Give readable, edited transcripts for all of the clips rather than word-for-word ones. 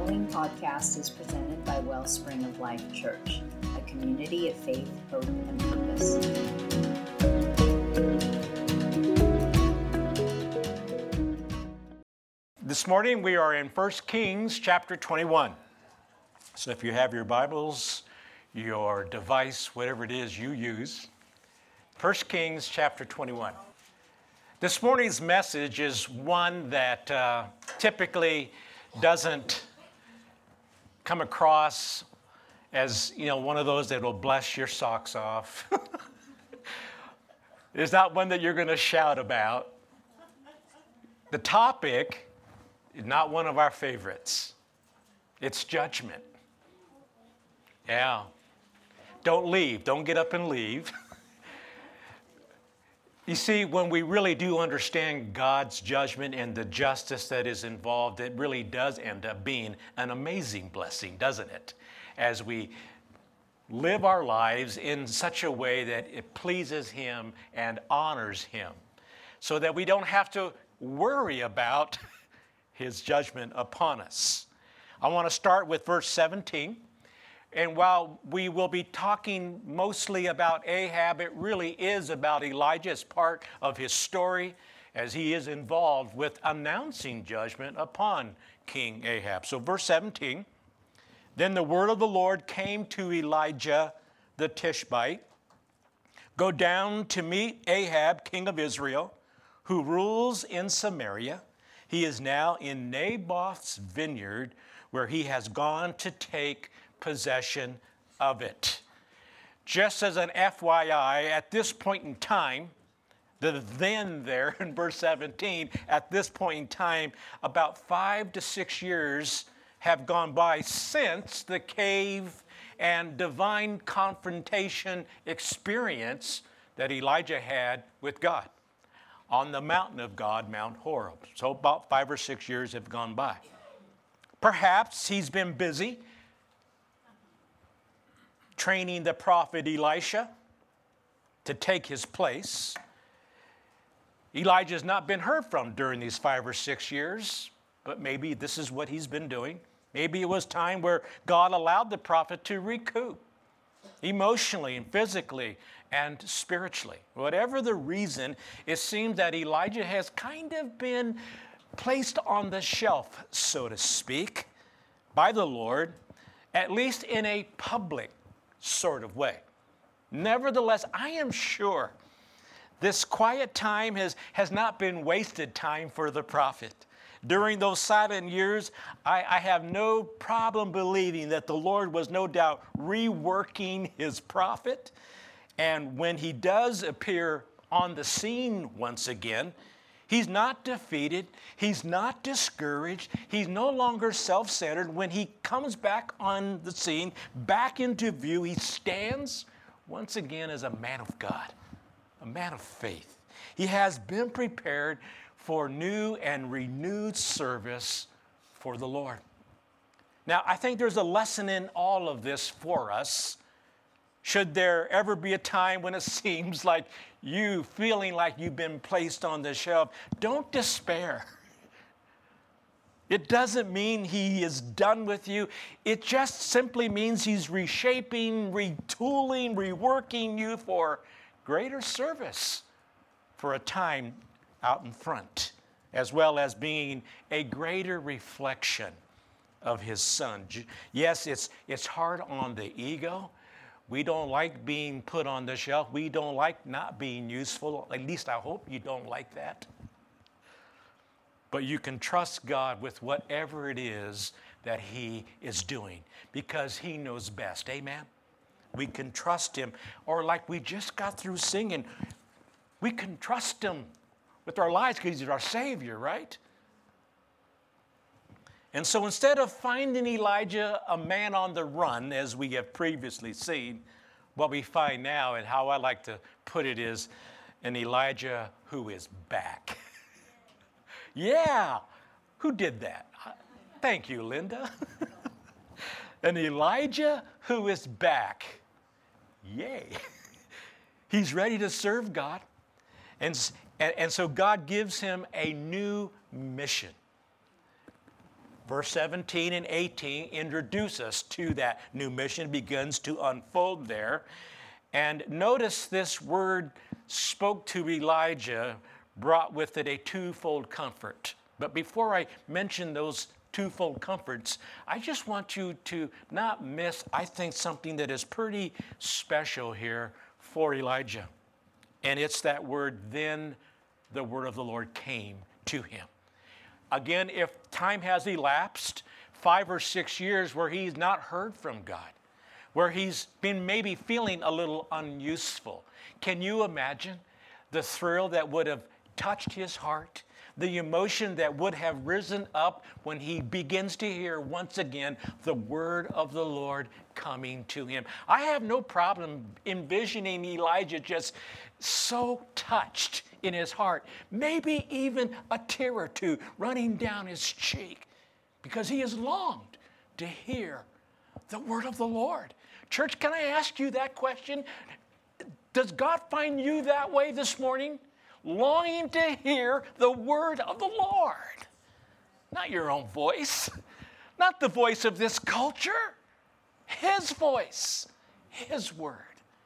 following podcast is presented by Wellspring of Life Church, a community of faith, hope, and purpose. This morning we are in 1 Kings chapter 21. So if you have your Bibles, your device, whatever it is you use, 1 Kings chapter 21. This morning's message is one that typically doesn't come across as, one of those that will bless your socks off. It's not one that you're going to shout about. The topic is not one of our favorites. It's judgment. Yeah. Don't leave. Don't get up and leave. You see, when we really do understand God's judgment and the justice that is involved, it really does end up being an amazing blessing, doesn't it? As we live our lives in such a way that it pleases Him and honors Him, so that we don't have to worry about His judgment upon us. I want to start with verse 17. And while we will be talking mostly about Ahab, it really is about Elijah as part of his story, as he is involved with announcing judgment upon King Ahab. So verse 17, then the word of the Lord came to Elijah the Tishbite, go down to meet Ahab, king of Israel, who rules in Samaria. He is now in Naboth's vineyard, where he has gone to take possession of it. Just as an FYI, at this point in time, the then there in verse 17, at this point in time, about 5 to 6 years have gone by since the cave and divine confrontation experience that Elijah had with God on the mountain of God, Mount Horeb. So about 5 or 6 years have gone by. Perhaps he's been busy training the prophet Elisha to take his place. Elijah's not been heard from during these 5 or 6 years, but maybe this is what he's been doing. Maybe it was time where God allowed the prophet to recoup emotionally and physically and spiritually. Whatever the reason, it seems that Elijah has kind of been placed on the shelf, so to speak, by the Lord, at least in a public sort of way. Nevertheless, I am sure this quiet time has not been wasted time for the prophet. During those silent years, I have no problem believing that the Lord was no doubt reworking his prophet. And when he does appear on the scene once again, he's not defeated. He's not discouraged. He's no longer self-centered. When he comes back on the scene, back into view, he stands once again as a man of God, a man of faith. He has been prepared for new and renewed service for the Lord. Now, I think there's a lesson in all of this for us. Should there ever be a time when it seems like you feeling like you've been placed on the shelf, don't despair. It doesn't mean he is done with you. It just simply means he's reshaping, retooling, reworking you for greater service for a time out in front, as well as being a greater reflection of his Son. Yes, it's hard on the ego. We don't like being put on the shelf. We don't like not being useful. At least I hope you don't like that. But you can trust God with whatever it is that He is doing, because He knows best. Amen? We can trust Him. Or like we just got through singing, we can trust Him with our lives because He's our Savior, right? And so instead of finding Elijah a man on the run, as we have previously seen, what we find now, and how I like to put it, is an Elijah who is back. Yeah, who did that? Thank you, Linda. An Elijah who is back. Yay. He's ready to serve God. And so God gives him a new mission. Verse 17 and 18 introduce us to that new mission, begins to unfold there. And notice this word spoke to Elijah brought with it a twofold comfort. But before I mention those twofold comforts, I just want you to not miss, I think, something that is pretty special here for Elijah. And it's that word, then the word of the Lord came to him. Again, if time has elapsed, 5 or 6 years where he's not heard from God, where he's been maybe feeling a little unuseful, can you imagine the thrill that would have touched his heart, the emotion that would have risen up when he begins to hear once again the word of the Lord coming to him? I have no problem envisioning Elijah just so touched in his heart, maybe even a tear or two running down his cheek, because he has longed to hear the word of the Lord. Church, can I ask you that question? Does God find you that way this morning? Longing to hear the word of the Lord. Not your own voice, not the voice of this culture, his voice, his word.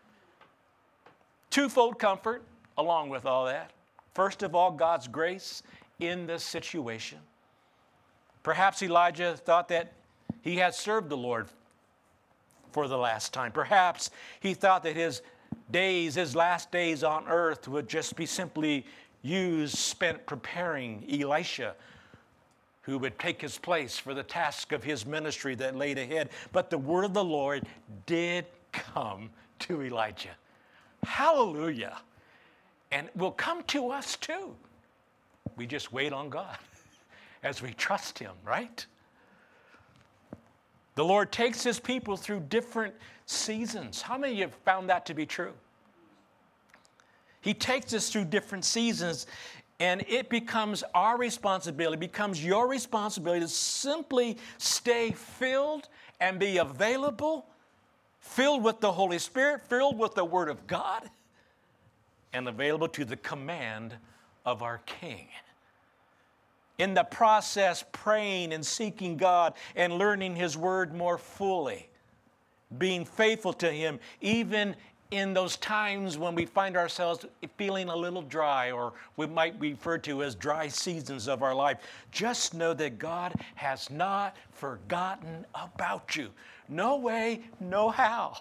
Twofold comfort along with all that. First of all, God's grace in this situation. Perhaps Elijah thought that he had served the Lord for the last time. Perhaps he thought that his last days on earth would just be simply spent preparing Elisha, who would take his place for the task of his ministry that laid ahead. But the word of the Lord did come to Elijah. Hallelujah. And will come to us too. We just wait on God as we trust him, right? The Lord takes his people through different seasons. How many of you have found that to be true? He takes us through different seasons, and it becomes our responsibility, becomes your responsibility to simply stay filled and be available, filled with the Holy Spirit, filled with the Word of God, and available to the command of our King. In the process, praying and seeking God and learning his word more fully, being faithful to him, even in those times when we find ourselves feeling a little dry, or we might refer to as dry seasons of our life. Just know that God has not forgotten about you. No way, no how.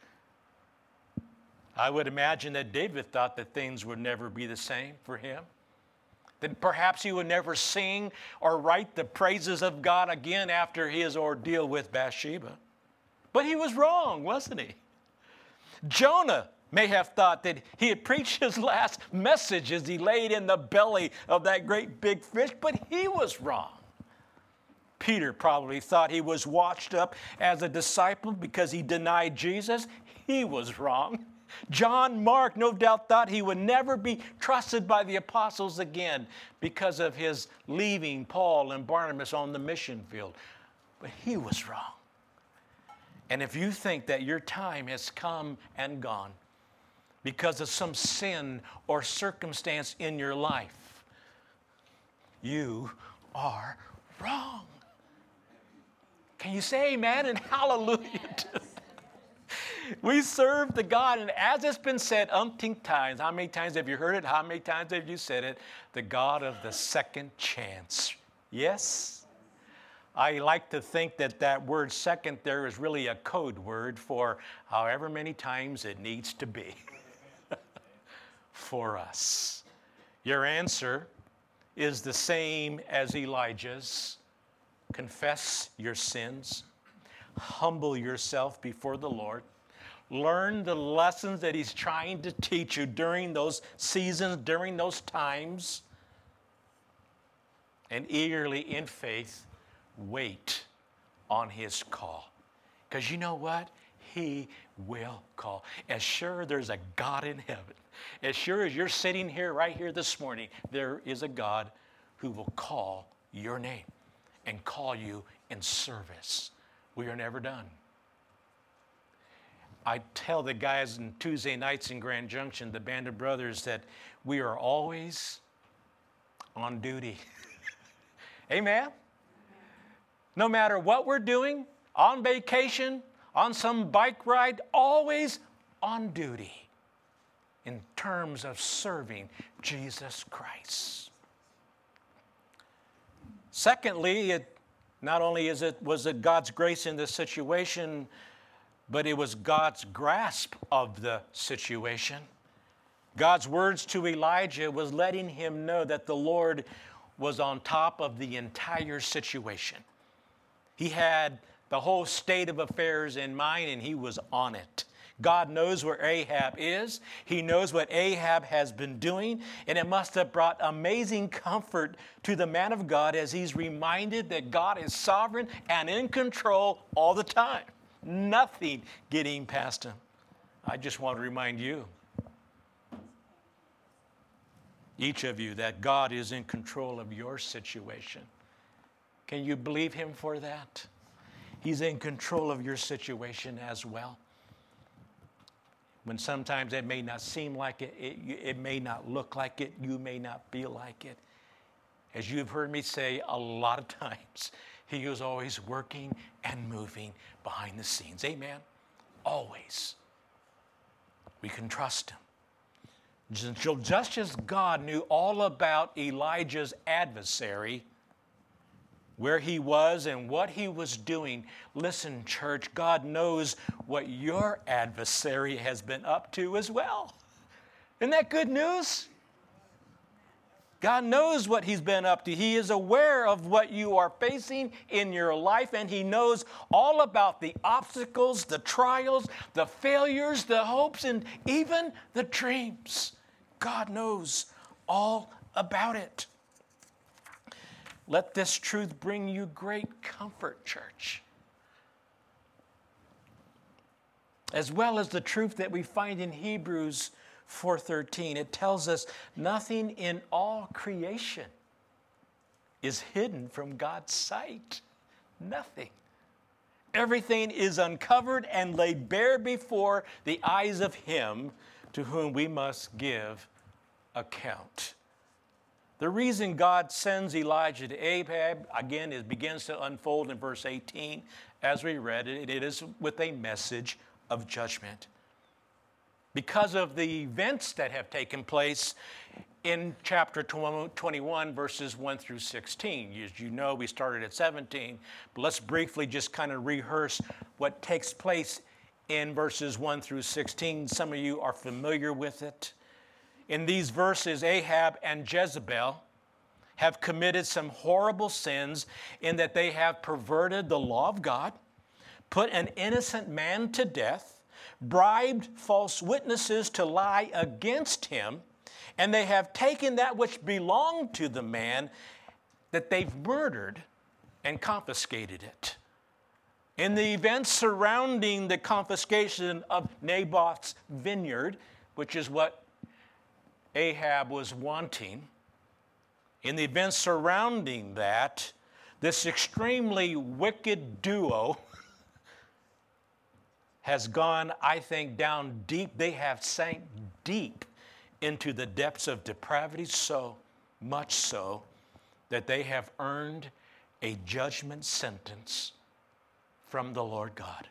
I would imagine that David thought that things would never be the same for him. That perhaps he would never sing or write the praises of God again after his ordeal with Bathsheba. But he was wrong, wasn't he? Jonah may have thought that he had preached his last message as he laid in the belly of that great big fish, but he was wrong. Peter probably thought he was washed up as a disciple because he denied Jesus. He was wrong. John Mark no doubt thought he would never be trusted by the apostles again because of his leaving Paul and Barnabas on the mission field. But he was wrong. And if you think that your time has come and gone because of some sin or circumstance in your life, you are wrong. Can you say amen and hallelujah to that? We serve the God, and as it's been said umpteen times, how many times have you heard it? How many times have you said it? The God of the second chance. Yes? I like to think that that word second there is really a code word for however many times it needs to be for us. Your answer is the same as Elijah's. Confess your sins. Humble yourself before the Lord. Learn the lessons that he's trying to teach you during those seasons, during those times. And eagerly in faith, wait on his call. Because you know what? He will call. As sure there's a God in heaven, as sure as you're sitting here right here this morning, there is a God who will call your name and call you in service. We are never done. I tell the guys on Tuesday nights in Grand Junction, the Band of Brothers, that we are always on duty. Amen? No matter what we're doing, on vacation, on some bike ride, always on duty in terms of serving Jesus Christ. Secondly, not only was it God's grace in this situation, but it was God's grasp of the situation. God's words to Elijah was letting him know that the Lord was on top of the entire situation. He had the whole state of affairs in mind, and he was on it. God knows where Ahab is. He knows what Ahab has been doing, and it must have brought amazing comfort to the man of God as he's reminded that God is sovereign and in control all the time. Nothing getting past him. I just want to remind you, each of you, that God is in control of your situation. Can you believe him for that? He's in control of your situation as well. When sometimes it may not seem like it, it may not look like it, you may not feel like it. As you've heard me say a lot of times, he is always working and moving behind the scenes. Amen? Always. We can trust him. Just as God knew all about Elijah's adversary, where he was and what he was doing. Listen, church, God knows what your adversary has been up to as well. Isn't that good news? God knows what he's been up to. He is aware of what you are facing in your life, and he knows all about the obstacles, the trials, the failures, the hopes, and even the dreams. God knows all about it. Let this truth bring you great comfort, church. As well as the truth that we find in Hebrews 4:13. It tells us nothing in all creation is hidden from God's sight. Nothing. Everything is uncovered and laid bare before the eyes of him to whom we must give account. The reason God sends Elijah to Ahab, again, it begins to unfold in verse 18 as we read it. It is with a message of judgment. Because of the events that have taken place in chapter 21, verses 1 through 16. As you know, we started at 17, but let's briefly just kind of rehearse what takes place in verses 1 through 16. Some of you are familiar with it. In these verses, Ahab and Jezebel have committed some horrible sins in that they have perverted the law of God, put an innocent man to death, bribed false witnesses to lie against him, and they have taken that which belonged to the man that they've murdered and confiscated it. In the events surrounding the confiscation of Naboth's vineyard, which is what Ahab was wanting, in the events surrounding that, this extremely wicked duo has gone, I think, down deep. They have sank deep into the depths of depravity, so much so that they have earned a judgment sentence from the Lord God.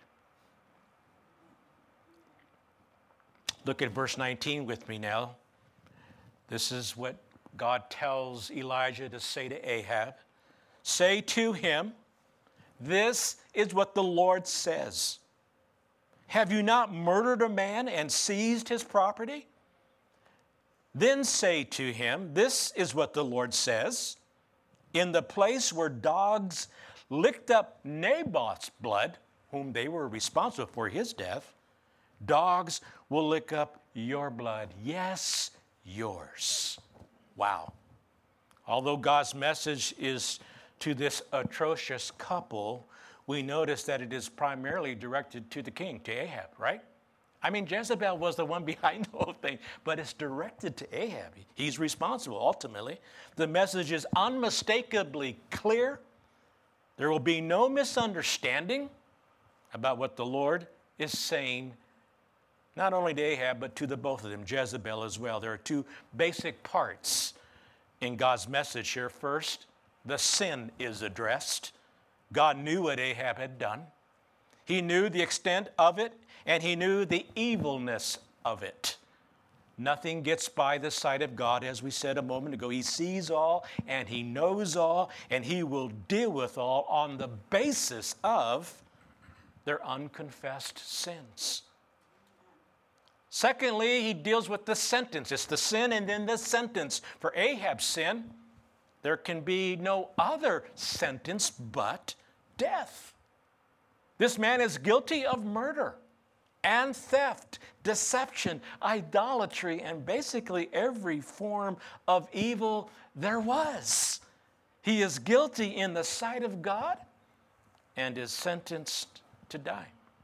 Look at verse 19 with me now. This is what God tells Elijah to say to Ahab. Say to him, this is what the Lord says. Have you not murdered a man and seized his property? Then say to him, this is what the Lord says. In the place where dogs licked up Naboth's blood, whom they were responsible for his death, dogs will lick up your blood. Yes, yours. Wow. Although God's message is to this atrocious couple, we notice that it is primarily directed to the king, to Ahab, right? I mean, Jezebel was the one behind the whole thing, but it's directed to Ahab. He's responsible, ultimately. The message is unmistakably clear. There will be no misunderstanding about what the Lord is saying, not only to Ahab, but to the both of them, Jezebel as well. There are two basic parts in God's message here. First, the sin is addressed. God knew what Ahab had done. He knew the extent of it, and he knew the evilness of it. Nothing gets by the sight of God, as we said a moment ago. He sees all, and he knows all, and he will deal with all on the basis of their unconfessed sins. Secondly, he deals with the sentence. It's the sin and then the sentence. For Ahab's sin, there can be no other sentence but death. This man is guilty of murder and theft, deception, idolatry, and basically every form of evil there was. He is guilty in the sight of God and is sentenced to die.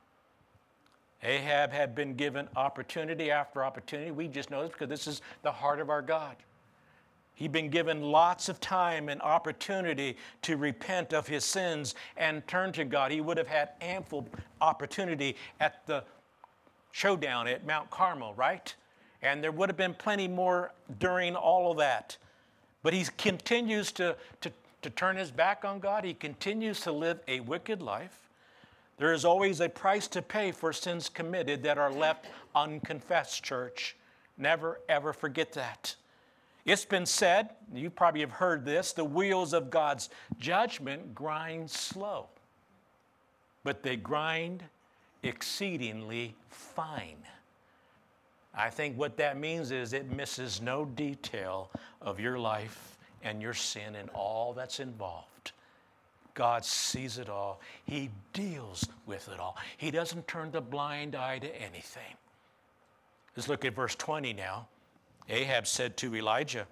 Ahab had been given opportunity after opportunity. We just know this because this is the heart of our God. He'd been given lots of time and opportunity to repent of his sins and turn to God. He would have had ample opportunity at the showdown at Mount Carmel, right? And there would have been plenty more during all of that. But he continues to turn his back on God. He continues to live a wicked life. There is always a price to pay for sins committed that are left unconfessed, church. Never, ever forget that. It's been said, you probably have heard this, the wheels of God's judgment grind slow, but they grind exceedingly fine. I think what that means is it misses no detail of your life and your sin and all that's involved. God sees it all. He deals with it all. He doesn't turn the blind eye to anything. Let's look at verse 20 now. Ahab said to Elijah,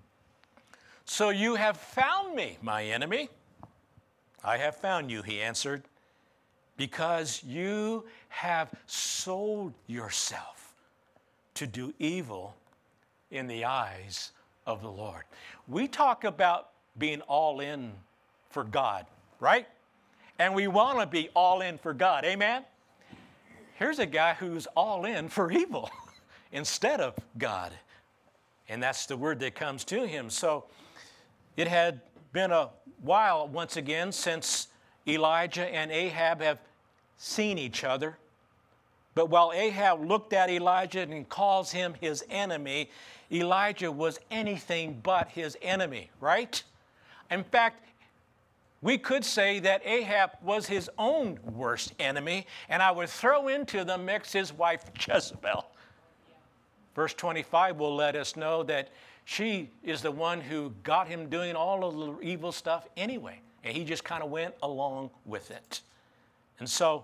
"So you have found me, my enemy." "I have found you," he answered, "because you have sold yourself to do evil in the eyes of the Lord." We talk about being all in for God, right? And we want to be all in for God, amen? Here's a guy who's all in for evil instead of God. And that's the word that comes to him. So it had been a while, once again, since Elijah and Ahab have seen each other. But while Ahab looked at Elijah and calls him his enemy, Elijah was anything but his enemy, right? In fact, we could say that Ahab was his own worst enemy, and I would throw into the mix his wife Jezebel. Verse 25 will let us know that she is the one who got him doing all of the evil stuff anyway, and he just kind of went along with it. And so,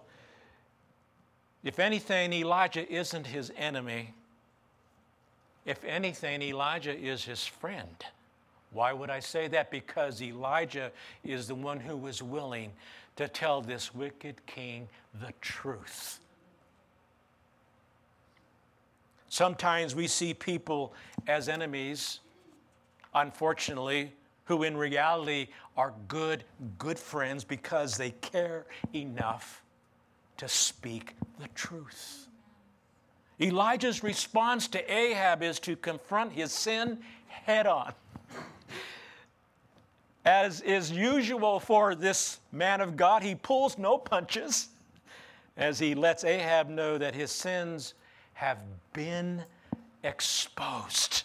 if anything, Elijah isn't his enemy. If anything, Elijah is his friend. Why would I say that? Because Elijah is the one who was willing to tell this wicked king the truth. Sometimes we see people as enemies, unfortunately, who in reality are good friends because they care enough to speak the truth. Elijah's response to Ahab is to confront his sin head on. As is usual for this man of God, he pulls no punches as he lets Ahab know that his sins have been exposed.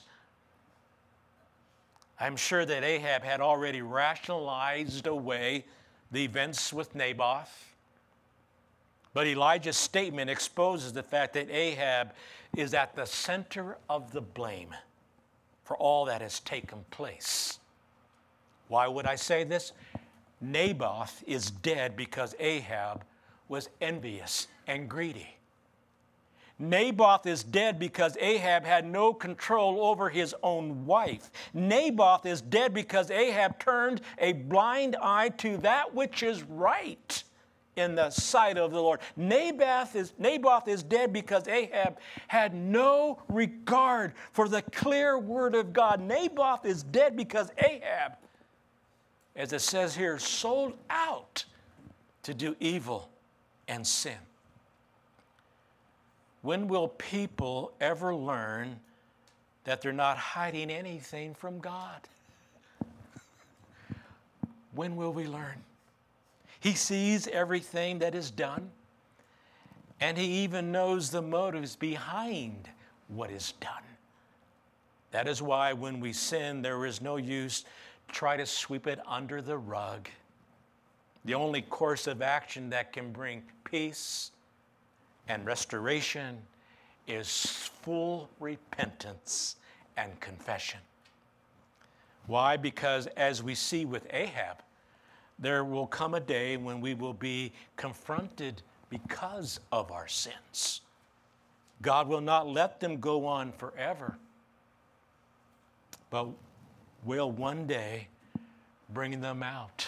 I'm sure that Ahab had already rationalized away the events with Naboth. But Elijah's statement exposes the fact that Ahab is at the center of the blame for all that has taken place. Why would I say this? Naboth is dead because Ahab was envious and greedy. Naboth is dead because Ahab had no control over his own wife. Naboth is dead because Ahab turned a blind eye to that which is right in the sight of the Lord. Naboth is dead because Ahab had no regard for the clear word of God. Naboth is dead because Ahab, as it says here, sold out to do evil and sin. When will people ever learn that they're not hiding anything from God? When will we learn? He sees everything that is done, and he even knows the motives behind what is done. That is why when we sin, there is no use to try to sweep it under the rug. The only course of action that can bring peace and restoration is full repentance and confession. Why? Because as we see with Ahab, there will come a day when we will be confronted because of our sins. God will not let them go on forever, but will one day bring them out.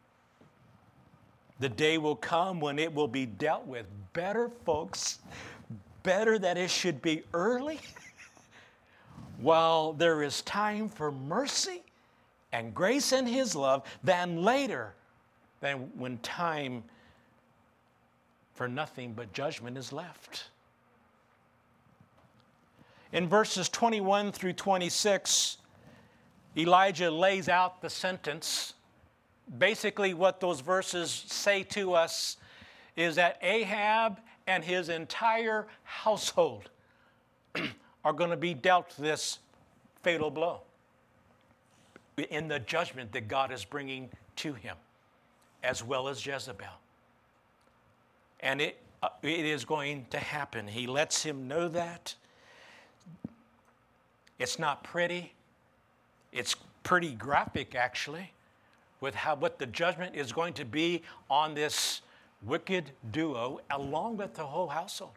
The day will come when it will be dealt with. Better, folks, better that it should be early while there is time for mercy and grace in his love than later, than when time for nothing but judgment is left. In verses 21 through 26, Elijah lays out the sentence. Basically, what those verses say to us is that Ahab and his entire household are going to be dealt this fatal blow in the judgment that God is bringing to him, as well as Jezebel. And it is going to happen. He lets him know that. It's not pretty. It's pretty graphic, actually, with what the judgment is going to be on this wicked duo, along with the whole household.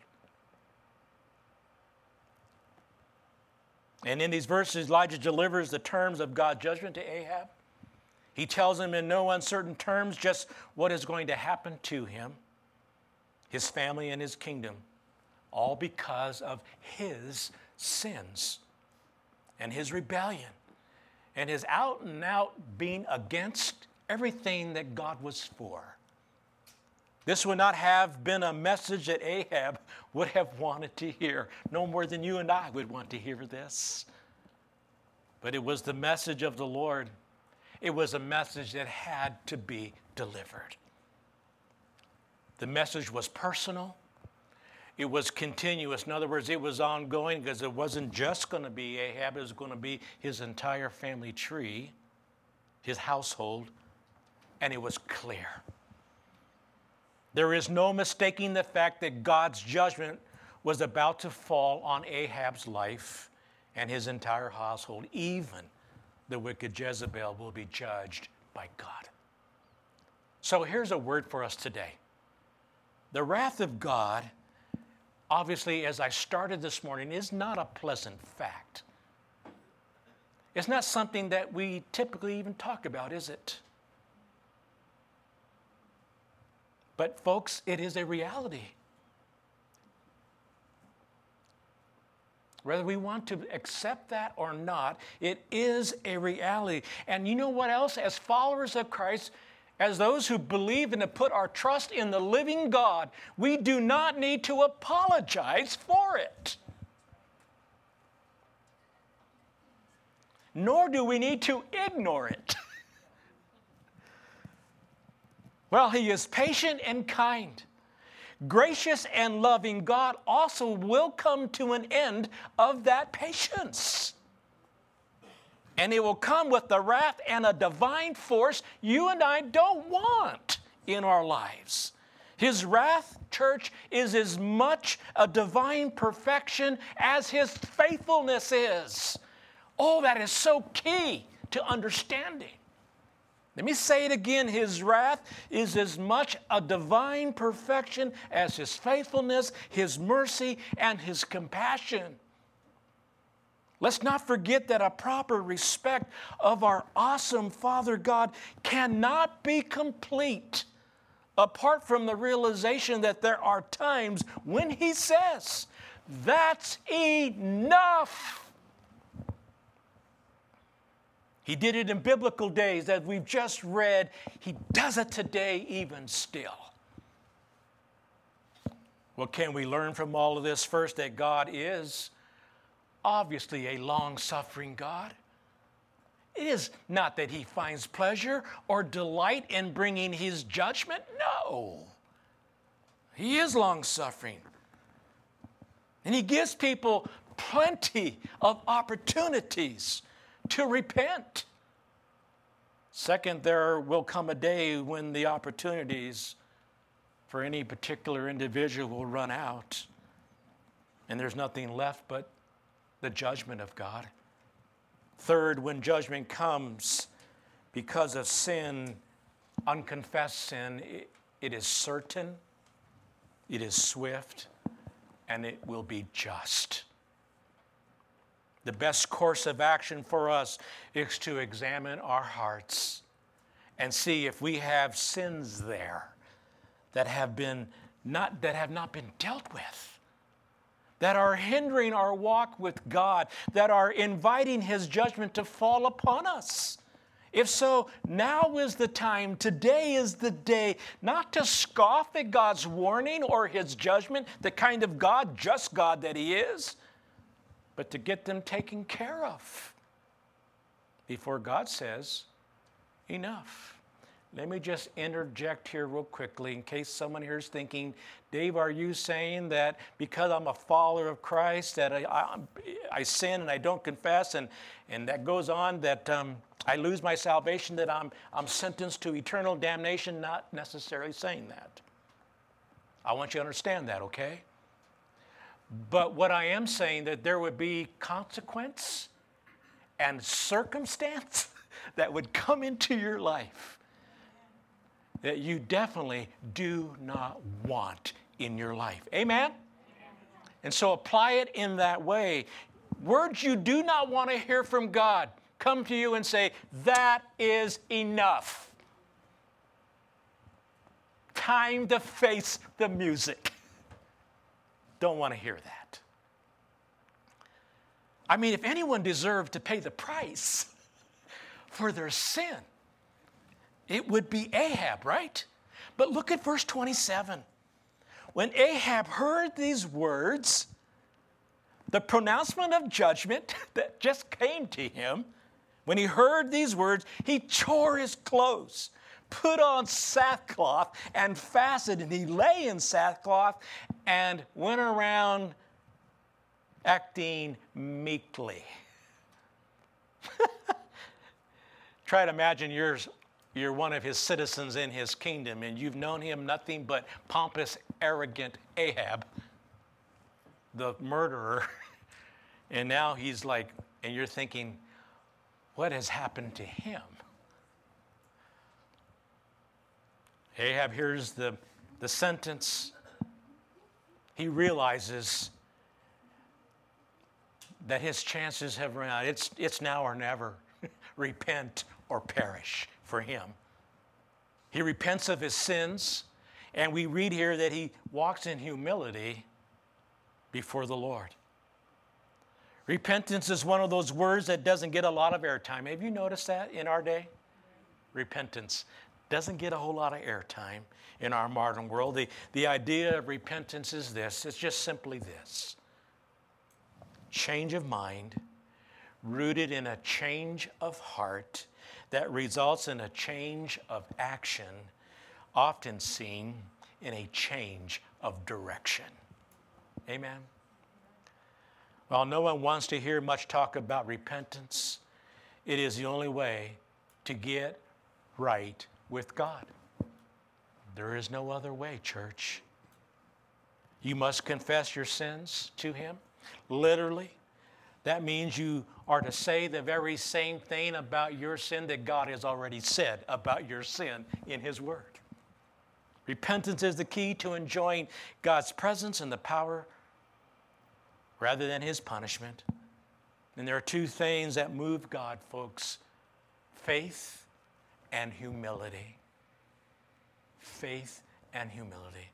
And in these verses, Elijah delivers the terms of God's judgment to Ahab. He tells him in no uncertain terms just what is going to happen to him, his family, and his kingdom, all because of his sins and his rebellion and his out and out being against everything that God was for. This would not have been a message that Ahab would have wanted to hear, no more than you and I would want to hear this. But it was the message of the Lord. It was a message that had to be delivered. The message was personal. It was continuous. In other words, it was ongoing, because it wasn't just going to be Ahab. It was going to be his entire family tree, his household, and it was clear. There is no mistaking the fact that God's judgment was about to fall on Ahab's life and his entire household. Even the wicked Jezebel will be judged by God. So here's a word for us today. The wrath of God, obviously, as I started this morning, is not a pleasant fact. It's not something that we typically even talk about, is it? But folks, it is a reality. Whether we want to accept that or not, it is a reality. And you know what else? As followers of Christ, as those who believe and have put our trust in the living God, we do not need to apologize for it. Nor do we need to ignore it. Well, he is patient and kind. Gracious and loving God also will come to an end of that patience. And it will come with the wrath and a divine force you and I don't want in our lives. His wrath, church, is as much a divine perfection as his faithfulness is. Oh, that is so key to understanding. Let me say it again. His wrath is as much a divine perfection as his faithfulness, his mercy, and his compassion. Let's not forget that a proper respect of our awesome Father God cannot be complete apart from the realization that there are times when he says, "That's enough." He did it in biblical days, as we've just read. He does it today even still. What can we learn from all of this? First, that God is obviously a long-suffering God. It is not that he finds pleasure or delight in bringing his judgment. No. He is long-suffering. And he gives people plenty of opportunities to repent. Second, there will come a day when the opportunities for any particular individual will run out, and there's nothing left but the judgment of God. Third, when judgment comes because of sin, unconfessed sin, it is certain, it is swift, and it will be just. The best course of action for us is to examine our hearts and see if we have sins there that have not been dealt with, that are hindering our walk with God, that are inviting his judgment to fall upon us. If so, now is the time, today is the day, not to scoff at God's warning or his judgment, the kind of God, just God that he is, but to get them taken care of before God says, enough. Let me just interject here real quickly in case someone here is thinking, Dave, are you saying that because I'm a follower of Christ that I sin and I don't confess and that goes on that I lose my salvation, that I'm sentenced to eternal damnation? Not necessarily saying that. I want you to understand that, okay? But what I am saying that there would be consequence and circumstance that would come into your life that you definitely do not want in your life. Amen? And so apply it in that way. Words you do not want to hear from God come to you and say, that is enough. Time to face the music. Don't want to hear that. I mean, if anyone deserved to pay the price for their sin, it would be Ahab, right? But look at verse 27. When Ahab heard these words, the pronouncement of judgment that just came to him, when he heard these words, he tore his clothes, put on sackcloth, and fasted, and he lay in sackcloth and went around acting meekly. Try to imagine you're one of his citizens in his kingdom, and you've known him nothing but pompous, arrogant Ahab, the murderer. And now he's like, and you're thinking, what has happened to him? Ahab hears the sentence. He realizes that his chances have run out. It's now or never. Repent or perish for him. He repents of his sins, and we read here that he walks in humility before the Lord. Repentance is one of those words that doesn't get a lot of airtime. Have you noticed that in our day? Repentance doesn't get a whole lot of airtime in our modern world. The idea of repentance is this. It's just simply this. Change of mind, rooted in a change of heart that results in a change of action, often seen in a change of direction. Amen? While no one wants to hear much talk about repentance, it is the only way to get right with God. There is no other way, church. You must confess your sins to him, literally. That means you are to say the very same thing about your sin that God has already said about your sin in his word. Repentance is the key to enjoying God's presence and the power rather than his punishment. And there are two things that move God, folks: faith and humility. Faith and humility.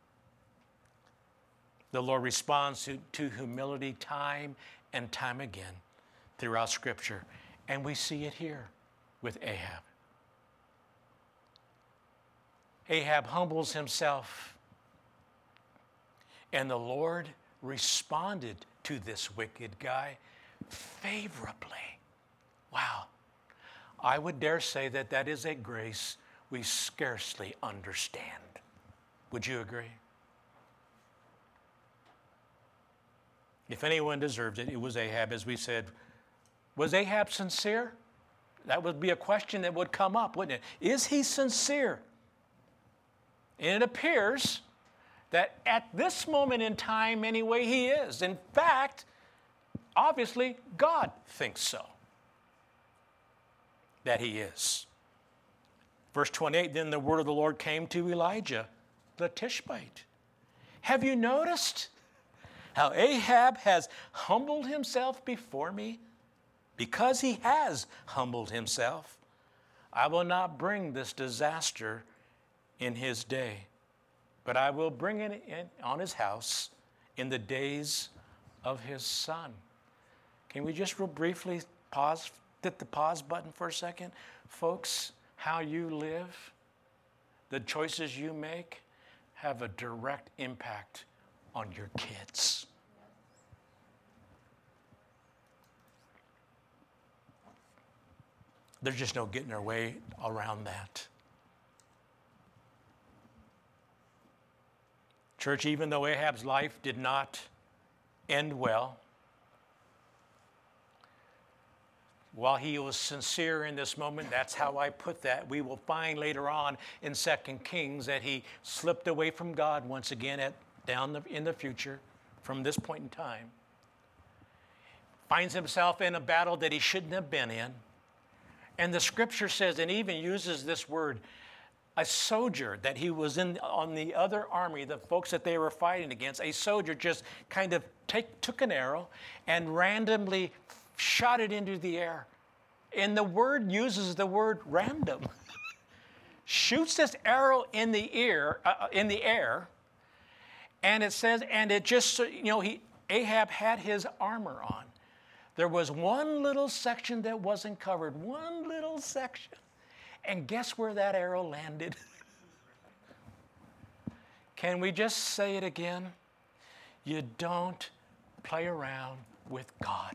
The Lord responds to humility time and time again throughout Scripture. And we see it here with Ahab. Ahab humbles himself, and the Lord responded to this wicked guy favorably. Wow. I would dare say that that is a grace we scarcely understand. Would you agree? If anyone deserved it, it was Ahab, as we said. Was Ahab sincere? That would be a question that would come up, wouldn't it? Is he sincere? And it appears that at this moment in time, anyway, he is. In fact, obviously, God thinks so, that he is. Verse 28, then the word of the Lord came to Elijah, the Tishbite. Have you noticed how Ahab has humbled himself before me? Because he has humbled himself, I will not bring this disaster in his day, but I will bring it on his house in the days of his son. Can we just real briefly pause, hit the pause button for a second? Folks, how you live, the choices you make, have a direct impact on your kids. There's just no getting our way around that. Church, even though Ahab's life did not end well, while he was sincere in this moment, that's how I put that. We will find later on in 2 Kings that he slipped away from God once again in the future from this point in time. Finds himself in a battle that he shouldn't have been in. And the scripture says, and even uses this word, a soldier that he was on the other army, the folks that they were fighting against, a soldier just kind of took an arrow and randomly shot it into the air. And the word uses the word random. Shoots this arrow in the air, and it says, and it just, Ahab had his armor on. There was one little section that wasn't covered, one little section. And guess where that arrow landed? Can we just say it again? You don't play around with God.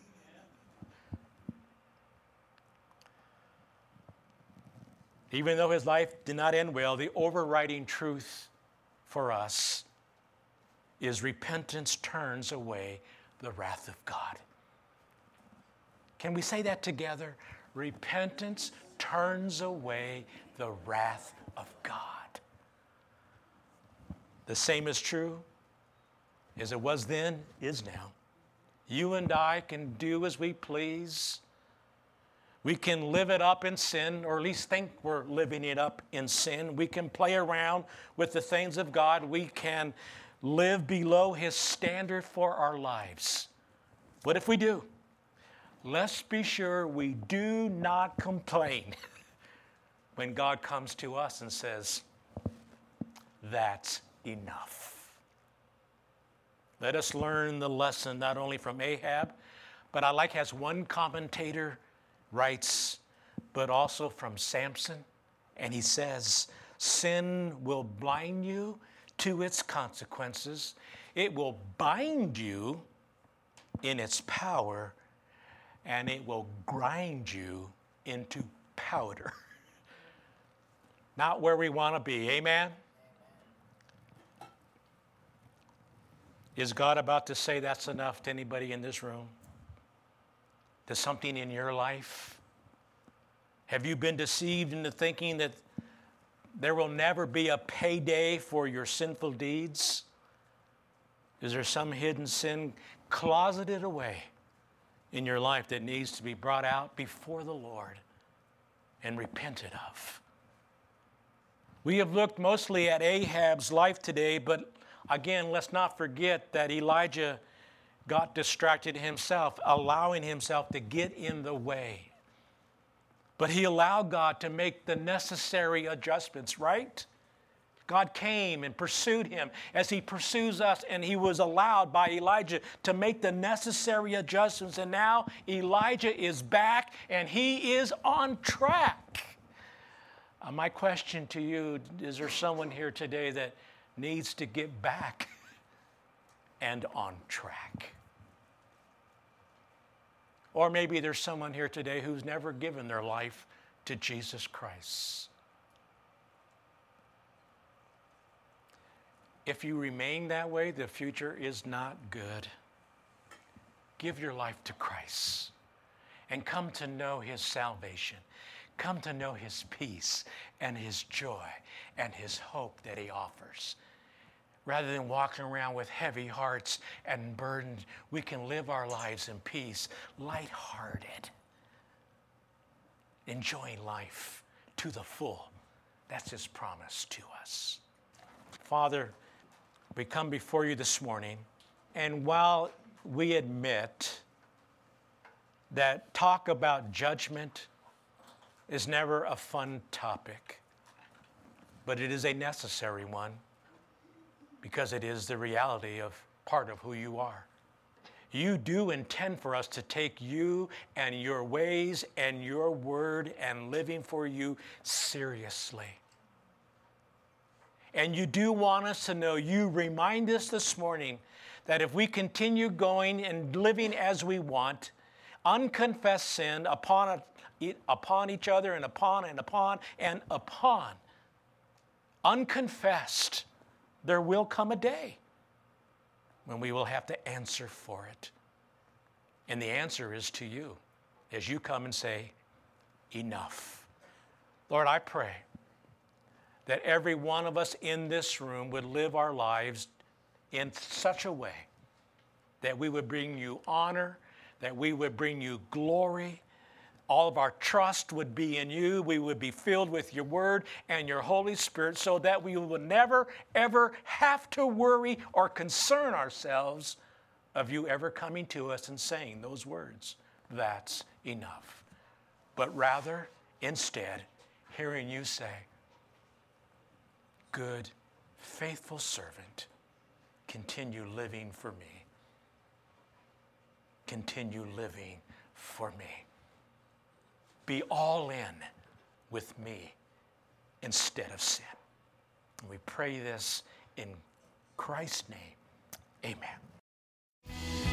Even though his life did not end well, the overriding truth for us is repentance turns away the wrath of God. Can we say that together? Repentance turns away the wrath of God. The same is true as it was then, is now. You and I can do as we please. We can live it up in sin, or at least think we're living it up in sin. We can play around with the things of God. We can live below his standard for our lives. What if we do? Let's be sure we do not complain when God comes to us and says, that's enough. Let us learn the lesson not only from Ahab, but I like as one commentator writes, but also from Samson. And he says, sin will blind you to its consequences. It will bind you in its power, and it will grind you into powder. Not where we want to be. Amen? Is God about to say that's enough to anybody in this room? To something in your life? Have you been deceived into thinking that there will never be a payday for your sinful deeds? Is there some hidden sin closeted away in your life that needs to be brought out before the Lord and repented of? We have looked mostly at Ahab's life today, but again, let's not forget that Elijah got distracted himself, allowing himself to get in the way. But he allowed God to make the necessary adjustments, right? God came and pursued him as he pursues us, and he was allowed by Elijah to make the necessary adjustments. And now Elijah is back and he is on track. My question to you, is there someone here today that needs to get back and on track? Or maybe there's someone here today who's never given their life to Jesus Christ. If you remain that way, the future is not good. Give your life to Christ and come to know His salvation. Come to know His peace and His joy and His hope that He offers. Rather than walking around with heavy hearts and burdened, we can live our lives in peace, lighthearted, enjoying life to the full. That's His promise to us. Father, we come before you this morning, and while we admit that talk about judgment is never a fun topic, but it is a necessary one because it is the reality of part of who you are. You do intend for us to take you and your ways and your word and living for you seriously. And you do want us to know, you remind us this morning that if we continue going and living as we want, unconfessed sin upon each other and upon, unconfessed, there will come a day when we will have to answer for it. And the answer is to you as you come and say, enough. Lord, I pray that every one of us in this room would live our lives in such a way that we would bring you honor, that we would bring you glory. All of our trust would be in you. We would be filled with your word and your Holy Spirit so that we would never, ever have to worry or concern ourselves of you ever coming to us and saying those words, that's enough. But rather, instead, hearing you say, good, faithful servant, continue living for me. Continue living for me. Be all in with me instead of sin. And we pray this in Christ's name. Amen.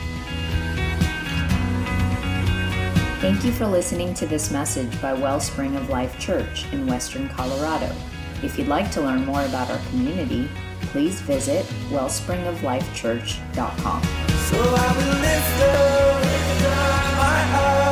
Thank you for listening to this message by Wellspring of Life Church in Western Colorado. If you'd like to learn more about our community, please visit wellspringoflifechurch.com. So I will lift up my eyes.